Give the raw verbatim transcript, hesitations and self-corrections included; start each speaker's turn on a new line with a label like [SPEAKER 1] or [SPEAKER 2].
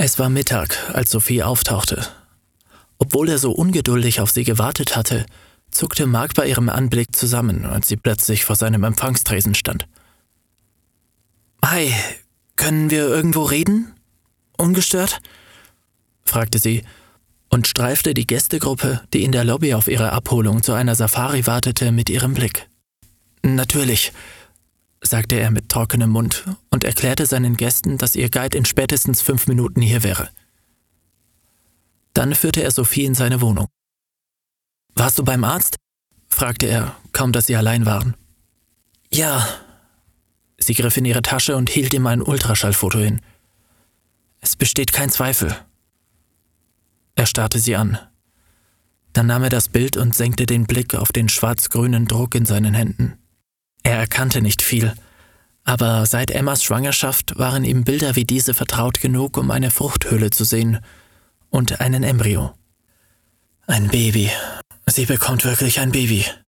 [SPEAKER 1] Es war Mittag, als Sophie auftauchte. Obwohl er so ungeduldig auf sie gewartet hatte, zuckte Mark bei ihrem Anblick zusammen, als sie plötzlich vor seinem Empfangstresen stand. »Hi, können wir irgendwo reden? Ungestört?« fragte sie und streifte die Gästegruppe, die in der Lobby auf ihre Abholung zu einer Safari wartete, mit ihrem Blick. »Natürlich«, sagte er mit trockenem Mund und erklärte seinen Gästen, dass ihr Guide in spätestens fünf Minuten hier wäre. Dann führte er Sophie in seine Wohnung. »Warst du beim Arzt?« fragte er, kaum dass sie allein waren. »Ja.« Sie griff in ihre Tasche und hielt ihm ein Ultraschallfoto hin. »Es besteht kein Zweifel.« Er starrte sie an. Dann nahm er das Bild und senkte den Blick auf den schwarz-grünen Druck in seinen Händen. Er erkannte nicht viel, aber seit Emmas Schwangerschaft waren ihm Bilder wie diese vertraut genug, um eine Fruchthöhle zu sehen und einen Embryo. »Ein Baby. Sie bekommt wirklich ein Baby«,